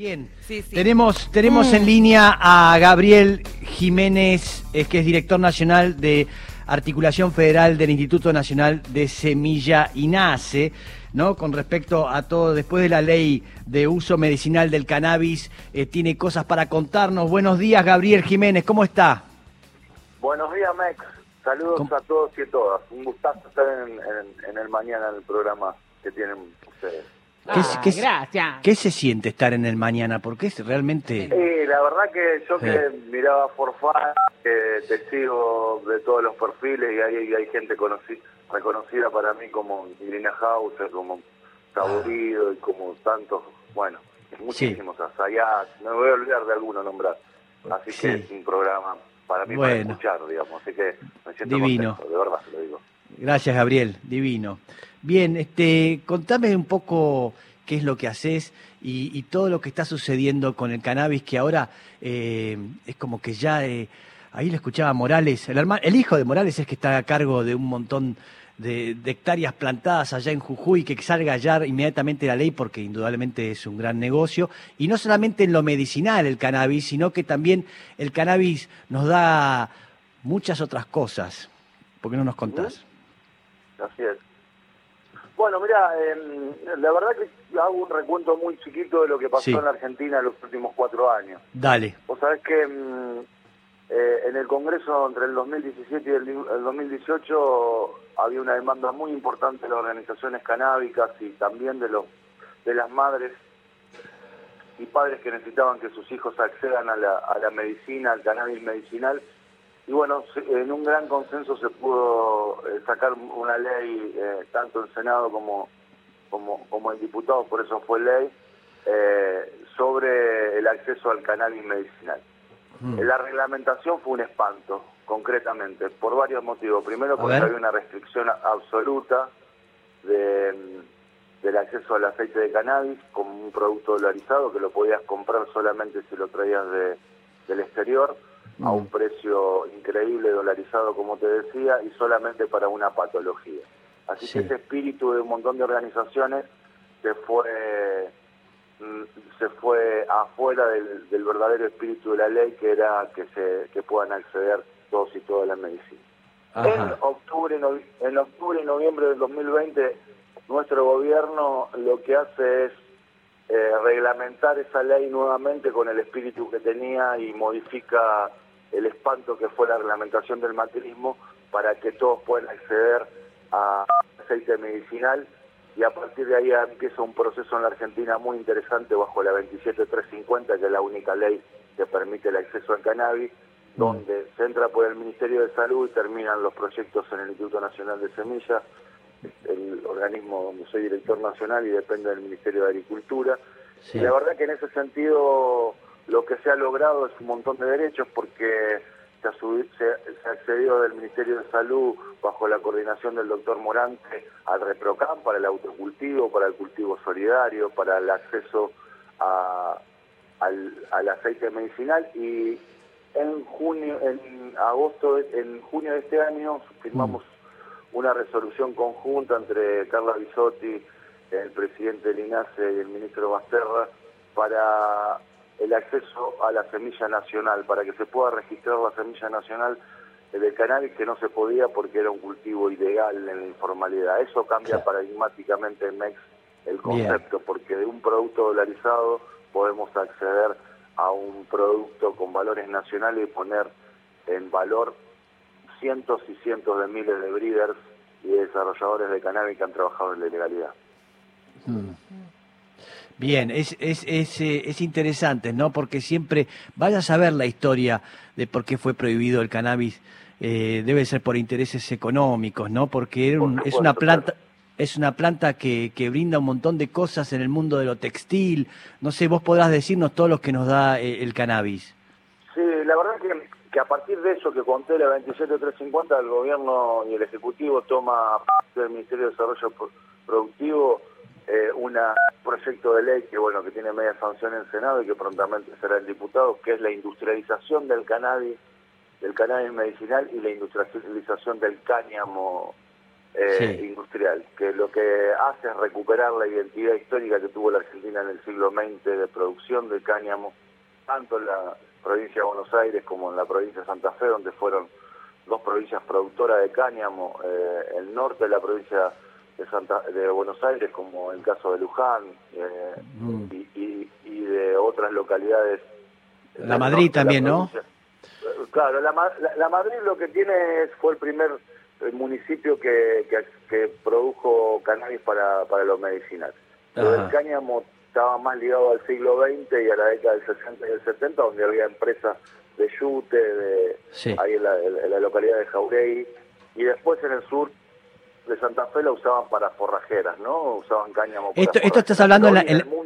Bien, Sí, sí. tenemos en línea a Gabriel Jiménez, que es director nacional de Articulación Federal del Instituto Nacional de Semilla INASE, ¿no? Con respecto a todo, después de la ley de uso medicinal del cannabis, tiene cosas para contarnos. Buenos días, Gabriel Jiménez, ¿cómo está? Buenos días, Mex. Saludos ¿Cómo? a todos y a todas. Un gustazo estar en el mañana en el programa que tienen ustedes. Gracias. ¿Qué se siente estar en el mañana? Porque es realmente... La verdad que yo Sí. que miraba Forfán, que te sigo de todos los perfiles y hay gente reconocida para mí como Irina Hauser, como Saborido y como tantos, bueno, muchísimos, Asayat, no me voy a olvidar de alguno nombrar. Así Sí. que es un programa para mí para Bueno. escuchar, digamos, así que me siento Divino. contento, de verdad te lo digo. Gracias, Gabriel, divino. Bien, contame un poco qué es lo que haces y todo lo que está sucediendo con el cannabis, que ahora es como que ya, ahí lo escuchaba Morales, el hijo de Morales es que está a cargo de un montón de hectáreas plantadas allá en Jujuy, que salga ya inmediatamente la ley porque indudablemente es un gran negocio, y no solamente en lo medicinal el cannabis, sino que también el cannabis nos da muchas otras cosas. ¿Por qué no nos contás? Así es. Bueno, mira, la verdad que hago un recuento muy chiquito de lo que pasó Sí. en la Argentina en los últimos 4 años. Dale. Vos sabés que en el Congreso entre el 2017 y el 2018 había una demanda muy importante de las organizaciones canábicas y también de las madres y padres que necesitaban que sus hijos accedan a la medicina, al cannabis medicinal. Y bueno, en un gran consenso se pudo sacar una ley, tanto en Senado como en diputados, por eso fue ley, sobre el acceso al cannabis medicinal. La reglamentación fue un espanto, concretamente, por varios motivos. Primero, porque había una restricción absoluta del acceso al aceite de cannabis como un producto dolarizado que lo podías comprar solamente si lo traías del exterior, a un precio increíble dolarizado, como te decía, y solamente para una patología. Así que ese espíritu de un montón de organizaciones se fue afuera del verdadero espíritu de la ley, que era que puedan acceder todos y todas a la medicina. En octubre y noviembre del 2020, nuestro gobierno lo que hace es reglamentar esa ley nuevamente con el espíritu que tenía y modifica el espanto que fue la reglamentación del macrismo para que todos puedan acceder a aceite medicinal, y a partir de ahí empieza un proceso en la Argentina muy interesante bajo la 27350, que es la única ley que permite el acceso al cannabis, donde se entra por el Ministerio de Salud y terminan los proyectos en el Instituto Nacional de Semillas, el organismo donde soy director nacional y depende del Ministerio de Agricultura. Sí. Y la verdad que en ese sentido lo que se ha logrado es un montón de derechos, porque se accedió del Ministerio de Salud bajo la coordinación del doctor Morante al ReproCam para el autocultivo, para el cultivo solidario, para el acceso al aceite medicinal, y en junio de este año firmamos una resolución conjunta entre Carla Bisotti, el presidente del INASE, y el ministro Basterra para el acceso a la semilla nacional, para que se pueda registrar la semilla nacional del cannabis, que no se podía porque era un cultivo ilegal en la informalidad. Eso cambia paradigmáticamente en MEX el concepto, porque de un producto dolarizado podemos acceder a un producto con valores nacionales y poner en valor cientos y cientos de miles de breeders y de desarrolladores de cannabis que han trabajado en la ilegalidad. Bien, es interesante, ¿no? Porque siempre vaya a saber la historia de por qué fue prohibido el cannabis. Debe ser por intereses económicos, ¿no? Porque es una planta que brinda un montón de cosas en el mundo de lo textil. No sé, vos podrás decirnos todo lo que nos da el cannabis. Sí, la verdad que a partir de eso que conté, la 27350, el gobierno y el Ejecutivo toma del Ministerio de Desarrollo Productivo un proyecto de ley que tiene media sanción en Senado y que prontamente será en diputados, que es la industrialización del cannabis medicinal y la industrialización del cáñamo industrial, que lo que hace es recuperar la identidad histórica que tuvo la Argentina en el siglo XX de producción de cáñamo, tanto en la provincia de Buenos Aires como en la provincia de Santa Fe, donde fueron dos provincias productoras de cáñamo, el norte de la provincia de Buenos Aires, como el caso de Luján, y de otras localidades. La Madrid también, ¿no? Claro, la Madrid lo que tiene fue el primer municipio que produjo cannabis para lo medicinal. Pero el cáñamo estaba más ligado al siglo XX y a la década del 60 y el 70, donde había empresas de yute, ahí en la localidad de Jauregui, y después en el sur de Santa Fe la usaban para forrajeras, ¿no? Usaban cáñamo para ¿Esto estás hablando en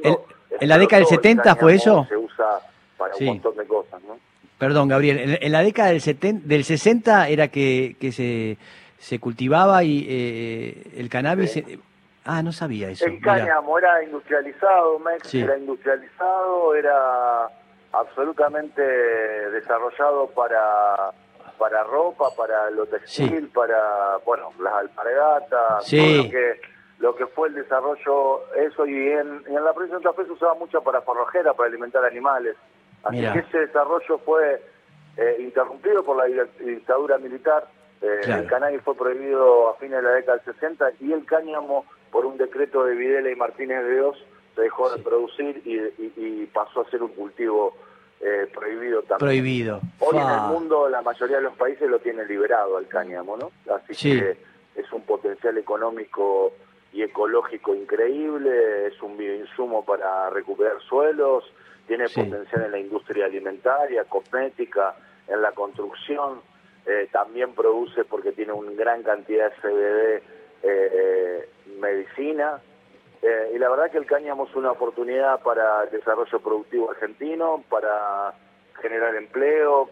la década del 70, fue eso? Se usa para un montón de cosas, ¿no? Perdón, Gabriel, en la década del 60 era que se cultivaba y el cannabis... Sí. No sabía eso. El cáñamo era industrializado, era industrializado, era absolutamente desarrollado para ropa, para lo textil, para, bueno, las alpargatas, todo lo que fue el desarrollo, eso, y en la provincia de Santa Fe se usaba mucho para forrajera, para alimentar animales. Así que ese desarrollo fue interrumpido por la dictadura militar. El cannabis fue prohibido a fines de la década del 60 y el cáñamo, por un decreto de Videla y Martínez de Oz, se dejó de producir y pasó a ser un cultivo prohibido también. Prohibido. Hoy en el mundo la mayoría de los países lo tienen liberado al cáñamo, ¿no? Así que es un potencial económico y ecológico increíble, es un bioinsumo para recuperar suelos, tiene potencial en la industria alimentaria, cosmética, en la construcción, también produce, porque tiene una gran cantidad de CBD, medicina, y la verdad que el cáñamo es una oportunidad para el desarrollo productivo argentino, para generar empleo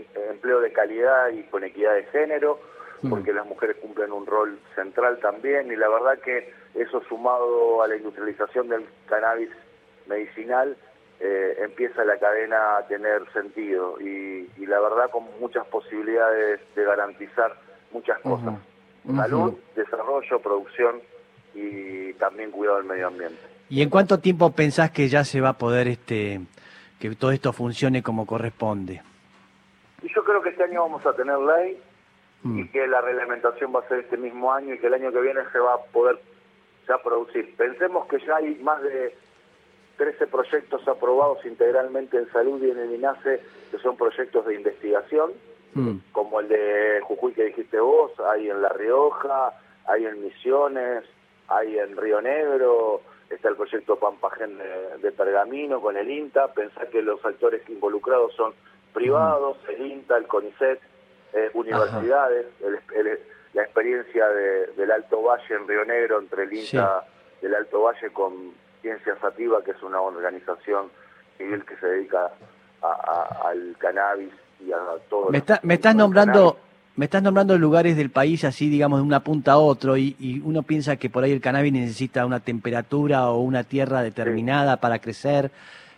de calidad y con equidad de género, porque las mujeres cumplen un rol central también, y la verdad que eso, sumado a la industrialización del cannabis medicinal, empieza la cadena a tener sentido, y la verdad con muchas posibilidades de garantizar muchas cosas: salud, desarrollo, producción y también cuidado del medio ambiente. ¿Y en cuánto tiempo pensás que ya se va a poder que todo esto funcione como corresponde? Y yo creo que este año vamos a tener ley, y que la reglamentación va a ser este mismo año, y que el año que viene se va a poder ya producir. Pensemos que ya hay más de 13 proyectos aprobados integralmente en salud y en el INASE, que son proyectos de investigación, como el de Jujuy que dijiste vos, hay en La Rioja, hay en Misiones, hay en Río Negro, está el proyecto Pampajén de Pergamino con el INTA. Pensá que los actores involucrados son privados, el INTA, el CONICET, universidades, la experiencia del Alto Valle en Río Negro, entre el INTA del Alto Valle con Ciencia Sativa, que es una organización civil que se dedica al cannabis y a todo. Me estás nombrando lugares del país así, digamos, de una punta a otro, y uno piensa que por ahí el cannabis necesita una temperatura o una tierra determinada para crecer.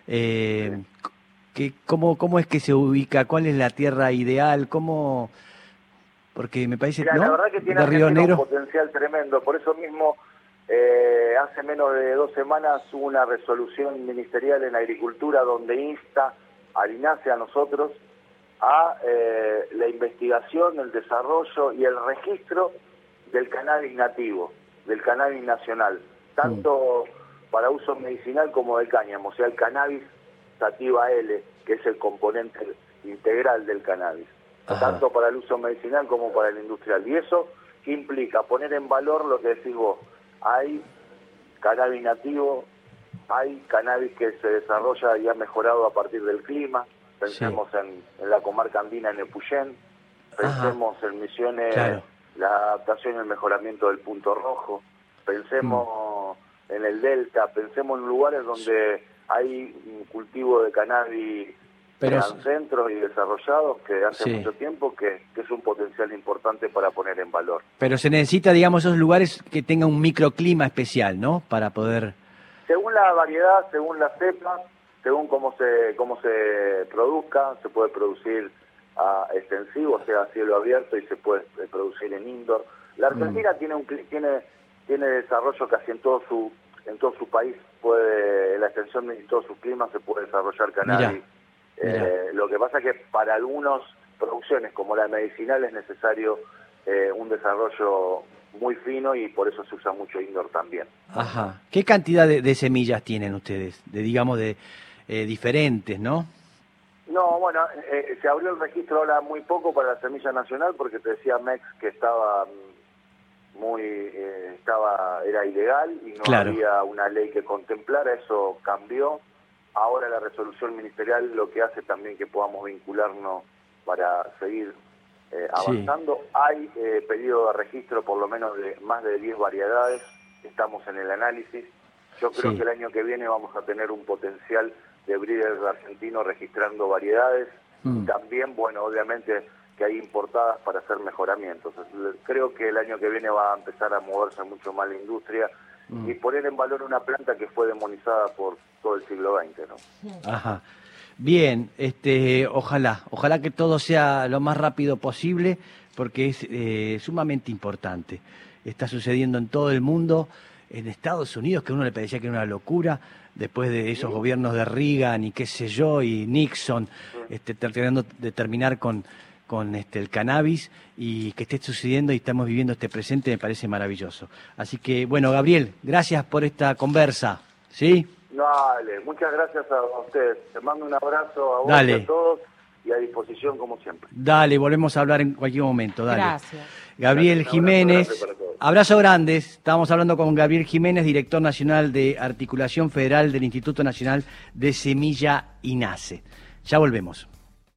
¿Cómo es que se ubica? ¿Cuál es la tierra ideal? ¿Cómo? Porque me parece, ¿no? La verdad que tiene un potencial tremendo. Por eso mismo, hace menos de 2 semanas hubo una resolución ministerial en Agricultura donde insta al INASE, a nosotros, a la investigación, el desarrollo y el registro del cannabis nativo, del cannabis nacional, tanto para uso medicinal como del cáñamo, o sea, el cannabis sativa L, que es el componente integral del cannabis, tanto para el uso medicinal como para el industrial. Y eso implica poner en valor lo que decís vos: hay cannabis nativo, hay cannabis que se desarrolla y ha mejorado a partir del clima. Pensemos en la comarca andina, en Epuyén, pensemos en Misiones, la adaptación y el mejoramiento del punto rojo, pensemos en el Delta, pensemos en lugares donde hay un cultivo de cannabis en centros y desarrollados que hace mucho tiempo, que es un potencial importante para poner en valor. Pero se necesita, digamos, esos lugares que tengan un microclima especial, ¿no? Para poder... Según la variedad, según la cepa, según cómo se produzca, se puede producir a extensivo, o sea, a cielo abierto, y se puede producir en indoor. La Argentina tiene desarrollo casi en todo su país, la extensión de todo su clima se puede desarrollar cannabis. Lo que pasa es que para algunas producciones como la medicinal es necesario un desarrollo muy fino y por eso se usa mucho indoor también. Ajá. ¿Qué cantidad de semillas tienen ustedes? De diferentes, ¿no? No, bueno, se abrió el registro ahora muy poco para la semilla nacional porque te decía Mex que era ilegal y no había una ley que contemplara, eso cambió. Ahora la resolución ministerial lo que hace también que podamos vincularnos para seguir avanzando. Sí. Hay pedido de registro por lo menos de más de 10 variedades, estamos en el análisis. Yo creo que el año que viene vamos a tener un potencial de breeders argentinos registrando variedades. Y también, bueno, obviamente que hay importadas para hacer mejoramientos. Creo que el año que viene va a empezar a moverse mucho más la industria y poner en valor una planta que fue demonizada por todo el siglo XX, ¿no? Ajá. Bien, ojalá que todo sea lo más rápido posible, porque es sumamente importante. Está sucediendo en todo el mundo, en Estados Unidos, que a uno le parecía que era una locura, después de esos gobiernos de Reagan y qué sé yo, y Nixon, tratando de terminar con el cannabis, y que esté sucediendo y estamos viviendo este presente me parece maravilloso. Así que, bueno, Gabriel, gracias por esta conversa, ¿sí? Dale, muchas gracias a ustedes. Te mando un abrazo a vos y a todos y a disposición como siempre. Dale, volvemos a hablar en cualquier momento, dale. Gracias. Gabriel Jiménez, abrazo grande. Estamos hablando con Gabriel Jiménez, director nacional de Articulación Federal del Instituto Nacional de Semilla INASE. Ya volvemos.